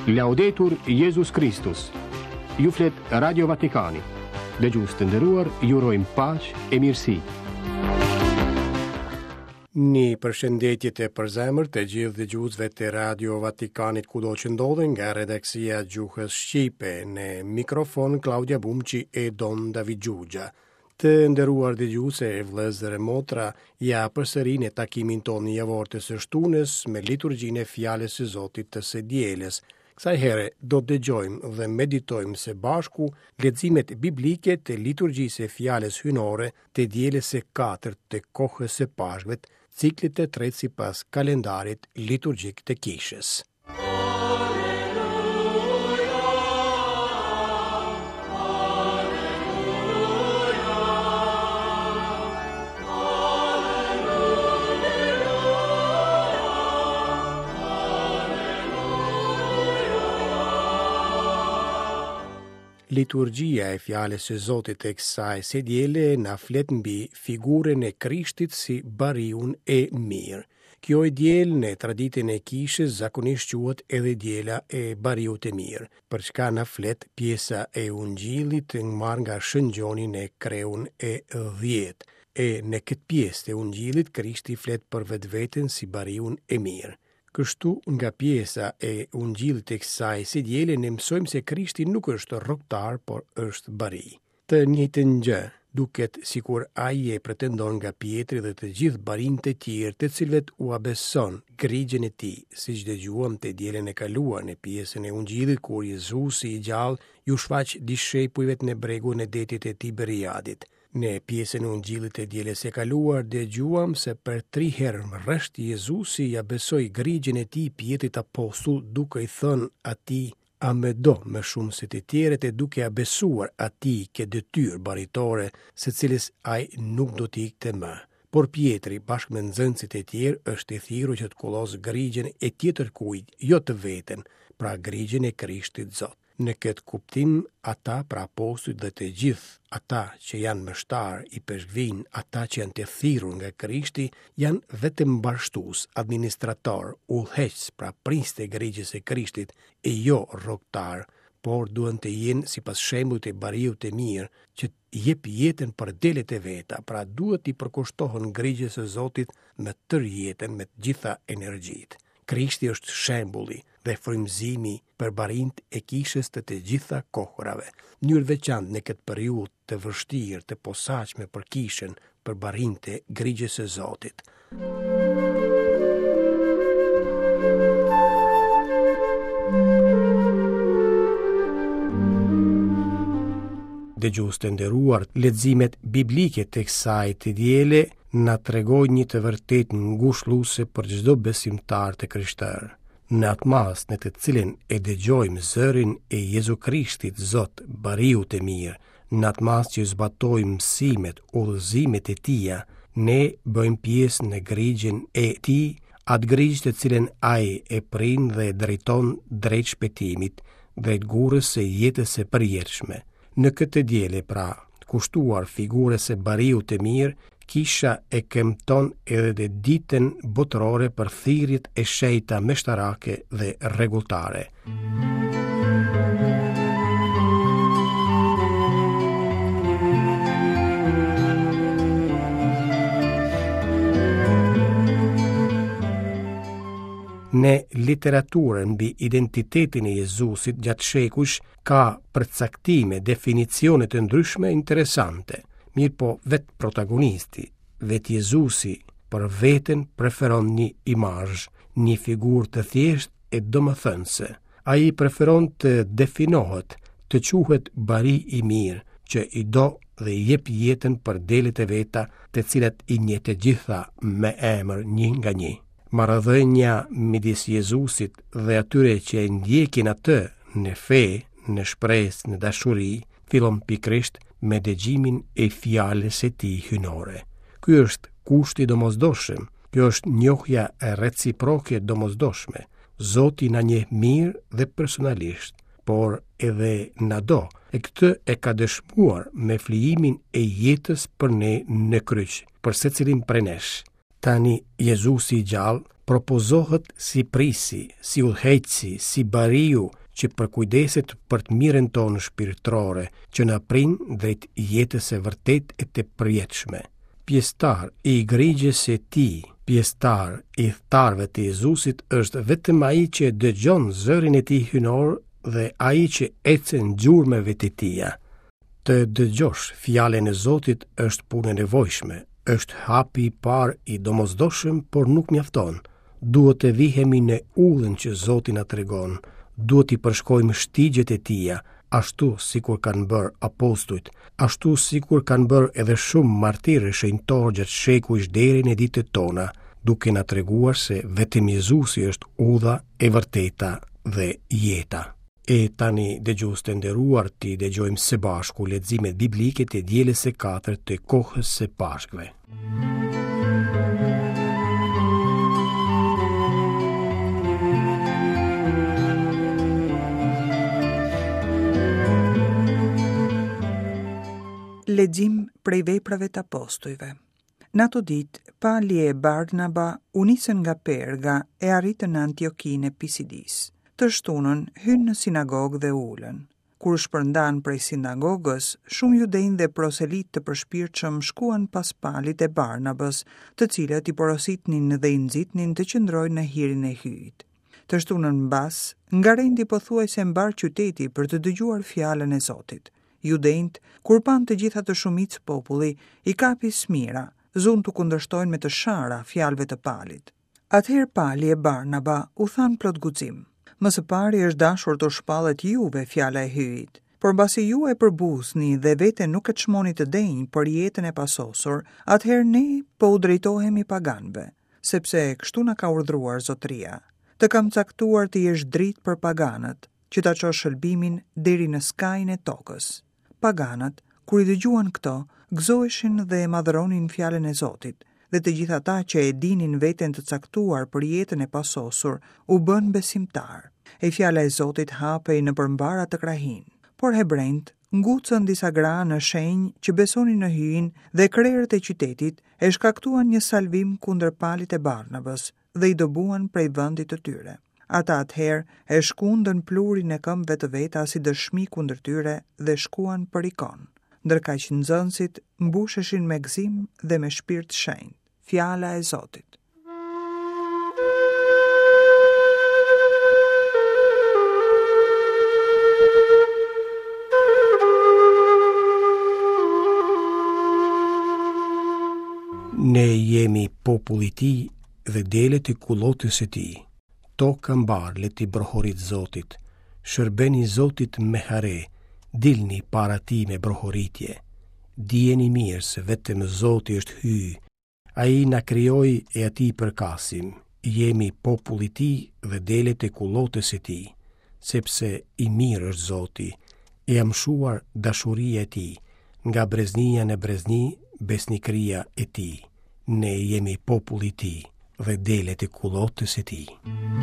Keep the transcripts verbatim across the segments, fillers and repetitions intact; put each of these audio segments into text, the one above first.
Laudetur Jesus Christus. Ju flet Radio Vatikani. Dëgjues të nderuar, ju urojmë paqë e mirësi. Një përshëndetje të përzemërt të gjithë dëgjuesve të Radio Vatikanit kudo që ndodhen, nga redaksia Gjuhës Shqipe, në mikrofon Claudia Bumqi e Don David Gjugja. Të nderuar dëgjuese e vëllezër e motra, ja përsëri në takimin tonë javor të së shtunës me liturgjinë e fjalës së Zotit të së dielës. Kësaj here do të dëgjojmë dhe meditojmë së bashku leximet biblike të liturgjisë e fjalës hynore të dielës së katërt të kohës së Pashkvet, ciklit të tretë sipas kalendarit liturgjik të kishës. Liturgjia e fjalës së Zotit e kësaj së diele na flet mbi figurën e Krishtit si bariun e mirë. Kjo e diel në traditën e kishës zakonisht quhet edhe diela e bariut të mirë, për çka na flet pjesa e ungjillit marrë nga Shën Gjoni në kreun e dhjetë. E në këtë pjesë të ungjillit Krishti flet për vetveten si bariun e mirë. Kështu nga pjesa e ungjillit të kësaj së diele ne mësojmë se Krishti nuk është rrogtar, por është bari. Të njëjtën gjë duket sikur ai e pretendon nga Pietri dhe të gjithë barinë të tjerë të cilëve u abeson grigjen e tij, siç dëgjuam të dielën e kaluar në pjesën e ungjillit kur Jezusi i gjallë ju shfaq dishenjujve në bregun e detit të Tiberiadit. Në pjesën e ungjillit të dielës së kaluar dëgjuam se për tri herë më rresht Jezusi ja besoi grigjen e tij Pietrit apostull, duke i thënë atij: "A më do më shumë se të tjerët", e duke ja besuar atij ke detyrë baritore, së cilës ai nuk do t'i ikte më. Por Pietri, bashkë me nxënësit e tjerë, është i thirrur që të kullos grigjen e tjetër kujt, jo të veten, pra grigjen e Krishtit Zot. Në këtë kuptim, ata pra apostujt dhe të gjithë ata që janë mështar i peshkvin, ata që janë të thirrur nga Krishti, janë vetëm mbashtues, administrator, udhëheqës, pra prins të grigjes e Krishtit, e jo rrogtar, por duhen të jenë sipas shembullit të bariut të mirë, që jep jetën për delet e veta, pra duhet i përkushtohen grigjes së Zotit me tërë jetën, me të gjitha energjitë. Krishti është shembulli dhe frymëzimi për barinë e kishës të të gjitha kohërave. Në mënyrë veçantë në këtë periudhë të vështirë, të posaçme për kishën, për barinë të grigjes së Zotit. Dëgjues të nderuar, leximet biblike të kësaj të diele na tregojnë një të vërtetë ngushëlluese për çdo besimtar të Krishterë. Në atë mas në të cilin e dëgjojmë zërin e Jezu Krishtit Zot, bariu të mirë, në atë mas që zbatojmë mësimet, udhëzimet e tija, ne bëjmë pjesë në grigjen e tij, atë grigjë të cilën ai e prin dhe e drejton drejt shpëtimit, drejt gurës së jetës së përjetshme. Në këtë diele, pra, kushtuar figurës së bariut të mirë, kisha e kemton edhe dhe ditën botërore për thirrjet e shenjta meshtarake dhe rregulltare. Në literaturën mbi identitetin e Jezusit gjatë shekush ka përcaktime, definicione të ndryshme interesante. Mirë po, vetë protagonisti, vetë Jezusi, për veten preferon një imazh, një figurë të thjeshtë e domethënëse. Ai preferon të definohet, të quhet bari i mirë, që i do dhe i jep jetën për delet e veta, të cilat i njeh të gjitha me emër një nga një. Marrëdhënia midis Jezusit dhe atyre që e ndjekin atë në fe, në shpresë, në dashuri, fillon pikërisht me dëgjimin e fjalës së tij hynore. Ky është kushti domosdoshëm, kjo është njohja e reciproke domosdoshme. Zoti na njeh mirë dhe personalisht, por edhe na do, e këtë e ka dëshmuar me flijimin e jetës për ne në kryq, për secilin prej nesh. Tani Jezusi i gjallë propozohet si prisi, si udhëheqësi, si bariu që përkujdeset për të mirën tonë shpirtërore, që na prin drejt jetës së vërtet e të përjetshme. Pjesëtar i grigjes së tij, pjesëtar i thtarëve të Jezusit është vetëm ai që dëgjon zërin e tij hynor dhe ai që ecën gjurmëve të tija. Të dëgjosh fjalën e Zotit është punë e nevojshme, është hapi i parë i domosdoshëm, por nuk mjafton. Duhet të vihemi në udhën që Zoti na tregon, duhet i përshkojmë shtigjet e tija, ashtu sikur kanë bërë apostujt, ashtu sikur kanë bërë edhe shumë martirë shenjtorë gjatë shekujsh deri në ditët tona, duke na treguar se vetëm Jezusi është udha e vërteta dhe jeta. E tani dëgjues të nderuar, ti dëgjojmë së bashku leximet biblike të dielës së katërt të kohës së Pashkve. Lexim prej veprave të apostujve. Në ato ditë, Pali e Barnaba u nisën nga Perga e arritën në Antiokinë e Pisidis. Të shtunën hynë në sinagogë dhe ulën. Kur shpërndan prej sinagogës, shumë judejnë dhe proselit të përshpirtshëm shkuan pas Palit e Barnabës, të cilët i porositnin dhe i nxitnin të qëndrojnë në hirin e hyjit. Të shtunën mbas, ngarendi pothuajse mbar qyteti për të dëgjuar fjalën e Zotit. Judejnët, kur pan të gjitha të shumicë populli, i kapi smira, zunë të kundërshtojnë me të shara fjalëve të Palit. Atëherë Pali e Barnaba u than plot guxim: Më së pari është dashur të shpallet juve fjala e hyjit, por mbasi ju e përbusni dhe vete nuk e çmoni të denjë për jetën e pasosur, atëherë ne po u drejtohemi paganëve, sepse kështu na ka urdhëruar Zotëria. Të kam caktuar të jesh dritë për paganët, që ta çosh shëlbimin deri në skajin e tokës. Paganët, kur i dëgjuan këto, gëzoheshin dhe madhëronin fjalën e Zotit, dhe të gjithë ata që e dinin veten të caktuar për jetën e pasosur, u bën besimtar. E fjala e Zotit hapej në përmbara të krahin. Por hebrejt ngucën disa gra në shenjë që besonin në hyjin dhe krerët e qytetit e shkaktuan një salvim kundër Palit e Barnabës dhe i dobuan prej vendit të tyre. Ata atëherë e shkundën plurin e këmbëve të veta si dëshmi kundër tyre dhe shkuan për ikon, ndërkaq nxënësit mbusheshin me gëzim dhe me shpirt shenjtë. Fjala e Zotit. Ne jemi populli i tij dhe delet e kullotës së tij. Toka mbar le t'i brohorit Zotit, shërbeni Zotit me hare, dilni para tij me brohoritje. Dijeni mirë se vetëm Zoti është hyj, ai na krijoi e atij përkasim. Jemi populli i tij dhe delet e kullotës së tij, sepse i mirë është Zoti, e amshuar dashuria e tij, nga breznia në brezni, besnikëria e tij. Ne jemi populli i tij dhe delet e kullotës së tij.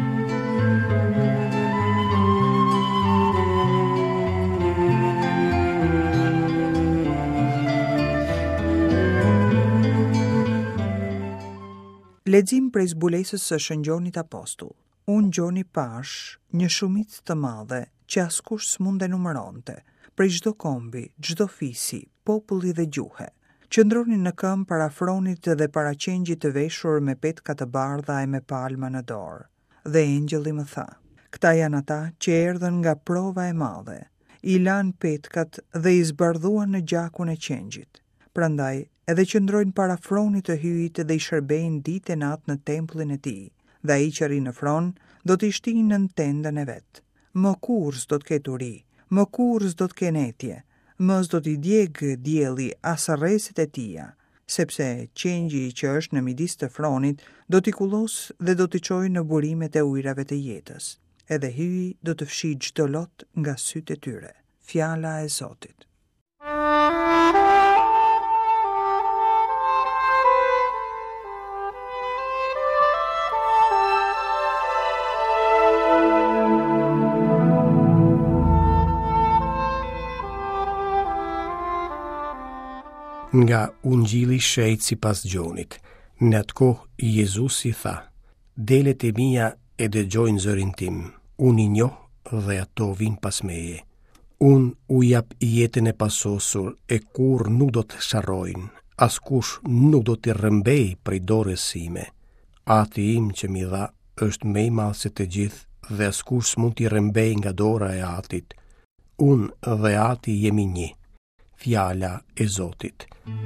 Lexim prej zbulesës së shëngjonit apostull. Unë gjoni pash një shumicë të madhe që askush s'mund e numëronte, prej çdo kombi, çdo fisi, populli dhe gjuhe. Qëndronin në këmbë para fronit dhe para qengjit të veshur me petka të bardha e me palma në dorë. Dhe engjëlli më tha: këta janë ata që erdhën nga prova e madhe. I lanë petkat dhe i zbardhuan në gjakun e qengjit. Prandaj edhe qëndrojnë para fronit të hyjit dhe i shërbejnë ditë e natë në tempullin e tij. Dhe ai që rri në fron do t'i shtinë në tendën e vet. Më kurrë s'do të ketë uri, më kurrë s'do të kenë etje, më s'do t'i djegë dielli as rresit e tija, sepse qengji që është në midis të fronit do t'i kullos dhe do t'i çojë në burimet e ujrave të jetës. Edhe hyji do të fshijë çdo lot nga sytë e tyre. Fjala e Zotit. Nga Ungjilli shejt sipas Gjonit. Në atë kohë Jezusi tha: Delet e mia e dëgjojnë zërin tim, unë i njoh dhe ato vinë pas meje. Unë u jap jetën e pasosur e kur nuk do të sharrojnë, askush nuk do të rrëmbej prej dorës sime. Ati im që mi dha është më i madh se të gjithë dhe askush s'mund t'i rrëmbej nga dora e Atit. Unë dhe Ati jemi një. Fjala e Zotit.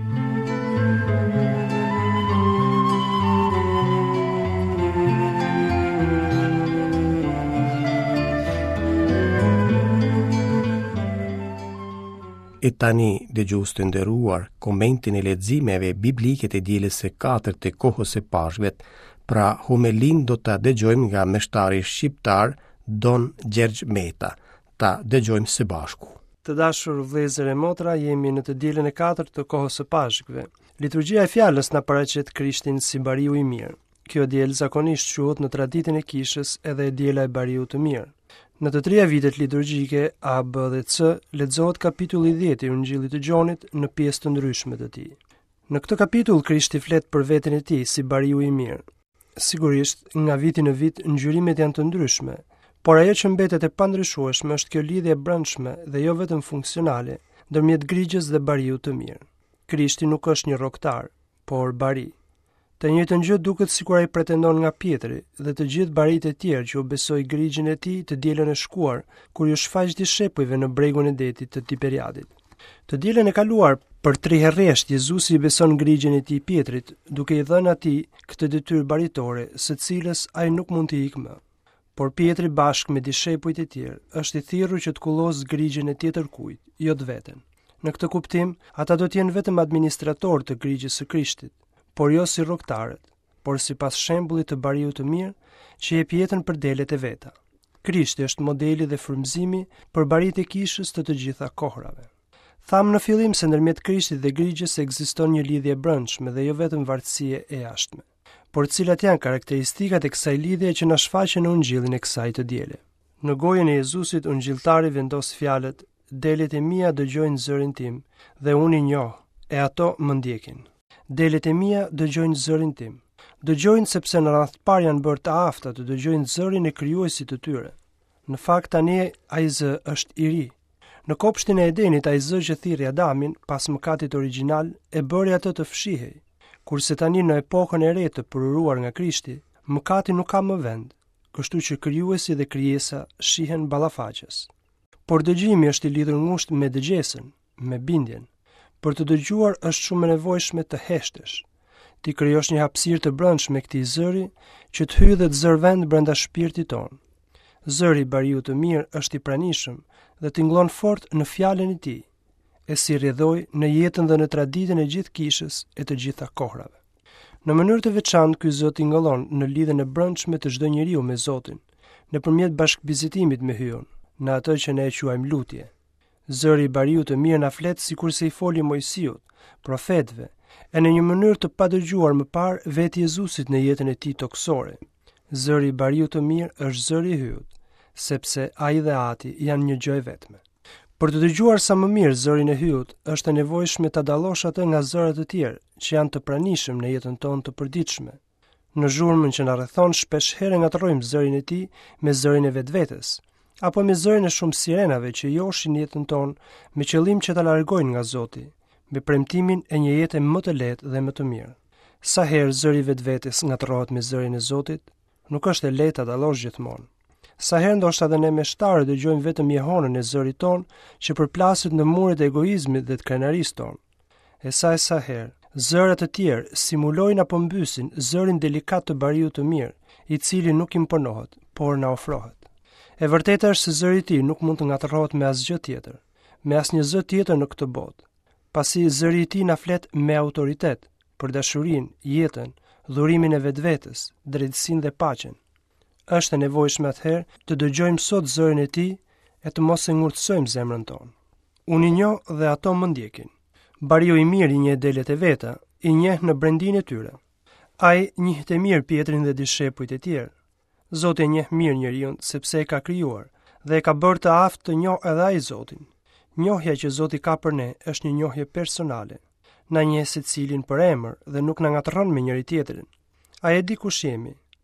E tani, dëgjues të nderuar, komentin e leximeve biblike të dielës së katërt të kohës së Pashkvet, pra homelin do ta dëgjojmë nga meshtari shqiptar Don Gjergj Meta. Ta dëgjojmë së bashku. Të dashur vëllezër e motra, jemi në të dielën e katërt të kohës së Pashkve. Liturgjia e fjalës na paraqet Krishtin si bariu i mirë. Kjo diel zakonisht quhet në traditën e kishës edhe diela e bariut të mirë. Në të treja vitet liturgjike A, B dhe C lexohet kapitulli dhjetë i Ungjillit të Gjonit në pjesë të ndryshme të tij. Në këtë kapitull Krishti flet për veten e tij si bariu i mirë. Sigurisht, nga viti në vit ngjyrimet janë të ndryshme, por ajo që mbetet e pandryshueshme është kjo lidhje e brendshme dhe jo vetëm funksionale ndërmjet grigjes dhe bariut të mirë. Krishti nuk është një rrogtar, por bari. Të njëjtën gjë duket sikur ai pretendon nga Pietri dhe të gjithë barit e tjerë që u besoi grigjin e tij të dielën e shkuar, kur ju shfaq dishepujve në bregun e detit të Tiberiadit. Të dielën e kaluar, për tri herresht Jezusi i beson grigjin e tij Pietrit, duke i dhënë atij këtë detyrë baritore, së cilës ai nuk mund të ikë më. Por Pietri bashkë me dishepujt e tjerë është i thirrur që të kullos grigjin e tjetër kujt, jo të veten. Në këtë kuptim, ata do të jenë vetëm administrator të grigjes së Krishtit, por jo si rrogtarët, por sipas shembullit të bariut të mirë që jep jetën për delet e veta. Krishti është modeli dhe frymëzimi për barit e kishës të të gjitha kohrave. Thamë në fillim se ndërmjet Krishtit dhe grigjes ekziston një lidhje brendshme dhe jo vetëm varësie e jashtme. Por cilat janë karakteristikat e kësaj lidhje që na shfaqen në ungjillin e kësaj të diele. Në gojën e Jezusit ungjilltari vendos fjalët: "Delet e mia dëgjojnë zërin tim dhe unë i njoh, e ato më ndjekin." Delet e mia dëgjojnë zërin tim. Dëgjojnë sepse në radhë të parë janë bërë të afta të dëgjojnë zërin e krijuesit të tyre. Në fakt tani ai zë është i ri. Në kopshtin e Edenit ai zë që thirrri Adamin pas mëkatit origjinal e bëri atë të fshihej. Kurse tani në epokën e re të përuruar nga Krishti, mëkati nuk ka më vend, kështu që krijuesi dhe krijesa shihen ballafaqës. Por dëgjimi është i lidhur ngushtë me dëgjesën, me bindjen. Për të dëgjuar është shumë e nevojshme të heshtesh. Ti krijosh një hapësirë të brendshme këtij zëri që të hyjë dhe të zër vend brenda shpirtit tonë. Zëri i bariut të mirë është i pranishëm dhe tingëllon fort në fjalën e tij, e si rrjedhoi në jetën dhe në traditën e gjithë kishës e të gjitha kohrave. Në mënyrë të veçantë ky zot tingëllon në lidhjen e brendshme të çdo njeriu me Zotin, nëpërmjet bashkëbizitimit me hyun, në atë që ne e quajmë lutje. Zëri i bariut të mirë na flet sikurse i foli Mojsiut, profetëve, e në një mënyrë të padëgjuar më parë vetë Jezusit në jetën e tij toksore. Zëri i bariut të mirë është zëri i hyut, sepse ai dhe Ati janë një gjë e vetme. Për të dëgjuar sa më mirë zërin e hyut, është e nevojshme ta dallosh atë nga zërat e tjerë që janë të pranishëm në jetën tonë të përditshme. Në zhurmën që na rrethon, shpesh herë ngatrrojmë zërin e tij me zërin e vetvetes, apo me zërin e shumë sirenave që joshin jetën tonë me qëllim që ta largojnë nga Zoti, me premtimin e një jete më të lehtë dhe më të mirë. Sa herë zëri vetvetes ngatrohet me zërin e Zotit, nuk është e lehtë ta dallosh gjithmonë. Sa herë ndoshta edhe ne meshtarë dëgjojmë vetëm jehonën e zërit tonë që përplaset në muret e egoizmit dhe të krenarisë tonë. E sa e sa herë zërat të tjerë simulojnë apo mbysin zërin delikat të bariut të mirë, i cili nuk imponohet, por na ofrohet. E vërteta është se zëri i tij nuk mund të ngatrohet me asgjë tjetër, me asnjë zë tjetër në këtë botë. Pasi zëri i tij na flet me autoritet për dashurinë, jetën, dhurimin e vetvetes, drejtësinë dhe paqen. Është e nevojshme atëherë të dëgjojmë sot zërin e tij e të mos e ngurtësojmë zemrën tonë. Unë i njoh dhe ato më ndjekin. Bariu i mirë i njeh delet e veta, i njeh në brendin e tyre. Ai njeh të mirë Pietrin dhe dishepujt e tjerë. Zoti e njeh mirë njeriun sepse e ka krijuar dhe e ka bërë të aftë të njohë edhe ai Zotin. Njohja që Zoti ka për ne është një njohje personale. Na njeh secilin për emër dhe nuk na ngatron me njëri tjetrin. Ai e di kush jemi,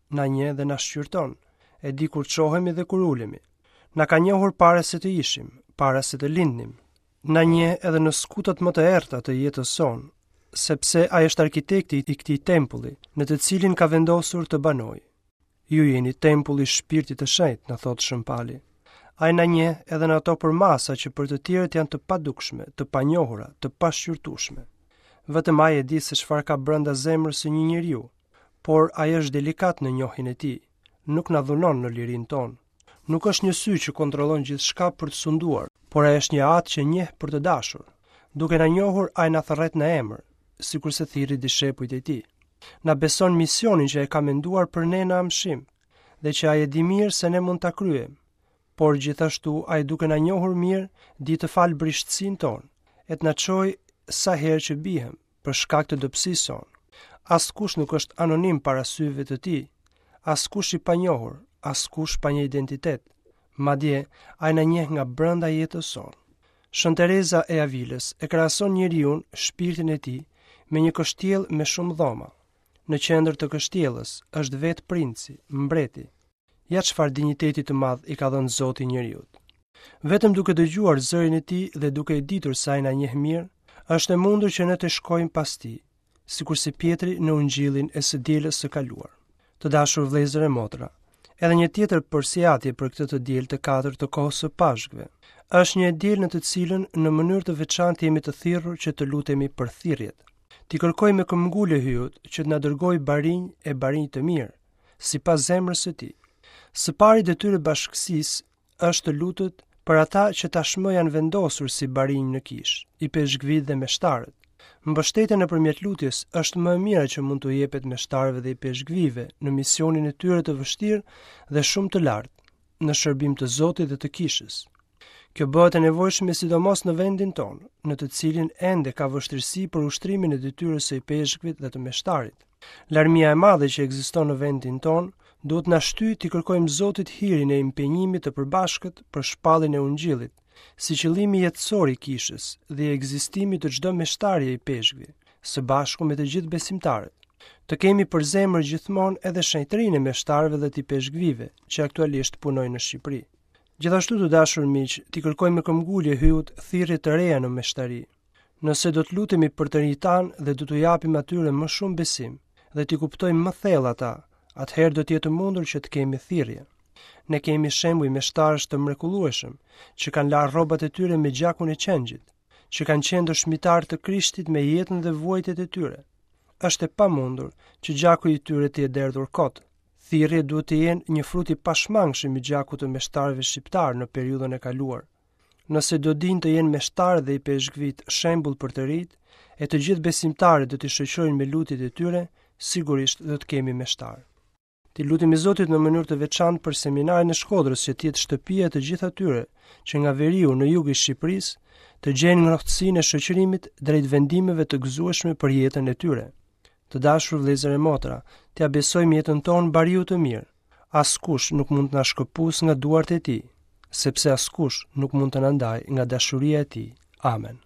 na njeh dhe na shqyrton, e di kur çohemi dhe kur ulemi. Na ka njohur para se të ishim, para se të lindnim. Na njeh edhe në skutat më të errta të jetës sonë, sepse ai është arkitekti i këtij tempulli, në të cilin ka vendosur të banojë. Ju jeni tempulli i Shpirtit të Shenjtë, na thot Shën Pali. Ai na njeh edhe në ato përmasa që për të tjerët janë të padukshme, të panjohura, të pashqyrtueshme. Vetëm ai e di se çfarë ka brenda zemrës së një njeriu, por ai është delikat në njohjen e tij, nuk na dhunon në lirinë tonë. Nuk është një sy që kontrollon gjithçka për të sunduar, por ai është një atë që njeh për të dashur. Duke na njohur, ai na thërret në emër, sikurse thirrri dishepujt e tij. Na beson misionin që e ka menduar për ne në amshim, dhe që ai e di mirë se ne mund ta kryejmë. Por gjithashtu ai duke na njohur mirë, di të fal brishtësinë tonë, e të na çojë sa herë që bihem për shkak të dobësisë sonë. Askush nuk është anonim para syve të tij, askush i panjohur, askush pa një identitet. Madje ai na njeh nga brenda jetës sonë. Shën Tereza e Avilës e krahason njeriun, shpirtin e tij, me një kështjell me shumë dhoma. Në qendër të kështjellës është vetë princi, mbreti. Ja çfarë dinjiteti të madh i ka dhënë Zoti njeriut. Vetëm duke dëgjuar zërin e tij dhe duke e ditur se ai na njeh mirë, është e mundur që ne të shkojmë pas tij, sikurse Pietri në Ungjillin e së dielës së kaluar. Të dashur vëllezër e motra, edhe një tjetër përsiatje për këtë të diel të katërt të kohës së Pashkëve. Është një diel në të cilën në mënyrë të veçantë jemi të thirrur që të lutemi për thirrjet. Ti kërkoj me këmbgulë hyut që të na dërgojë barinj e barinj të mirë, sipas zemrës së tij. Së pari detyre bashkësisë është të lutet për ata që tashmë janë vendosur si barinj në kishë, i peshgvit dhe meshtarët. Mbështetja nëpërmjet lutjes është më e mira që mund të jepet meshtarëve dhe i peshgvive në misionin e tyre të vështirë dhe shumë të lartë, në shërbim të Zotit dhe të kishës. Kjo bëhet e nevojshme sidomos në vendin tonë, në të cilin ende ka vështirësi për ushtrimin e detyrës së i peshgvit dhe të meshtarit. Larmia e madhe që ekziston në vendin tonë duhet na shtyjë të kërkojmë Zotit hirin e impenjimit të përbashkët për shpalljen e Ungjillit, si qëllimi jetësor i kishës dhe i ekzistimit të çdo meshtari i peshgvi, së bashku me të gjithë besimtarët. Të kemi për zemër gjithmonë edhe shenjtërinë e meshtarëve dhe të peshgvive që aktualisht punojnë në Shqipëri. Gjithashtu të dashur miq, t'i kërkojmë me këmbgulje hyut thirrje të reja në meshtari. Nëse do të lutemi për të rinjtan dhe do t'u japim atyre më shumë besim dhe t'i kuptojmë më thellë ata, atëherë do të jetë mundur që të kemi thirrje. Ne kemi shembuj meshtarësh të mrekullueshëm që kanë larë rrobat e tyre me gjakun e qengjit, që kanë qenë dëshmitar të Krishtit me jetën dhe vuajtjet e tyre. Është e pamundur që gjaku i tyre të jetë derdhur kot. Thirrjet duhet të jenë një frut i pashmangshëm i gjakut të meshtarëve shqiptar në periudhën e kaluar. Nëse do dinë të jenë meshtarë dhe i peshgvit shembull për të rit, e të gjithë besimtarët do t'i shoqërojnë me lutjet e tyre, sigurisht do të kemi meshtar. Ti lutemi Zotit në mënyrë të veçantë për seminarin e Shkodrës që të jetë shtëpia e të gjithë atyre që nga veriu në jug i Shqipërisë të gjejnë ngrohtësinë e shoqërimit drejt vendimeve të gëzueshme për jetën e tyre. Të dashur vëllezër e motra, t'ia besojmë jetën tonë bariu të mirë. Askush nuk mund të na shkëputës nga duart e tij, sepse askush nuk mund të na ndajë nga dashuria e tij. Amen.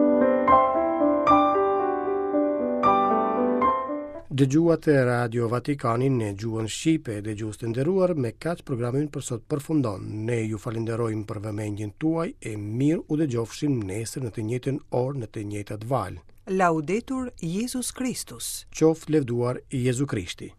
Dëgjuat e Radio Vatikanin në gjuhën shqipe dhe dëgjues të nderuar, me kaq programin për sot përfundon. Ne ju falenderojmë për vëmendjen tuaj e mirë u dëgjofshim nesër në të njëjtën orë në të njëjtat valë. Laudetur Jesus Christus. Qoftë lëvduar Jezu Krishti.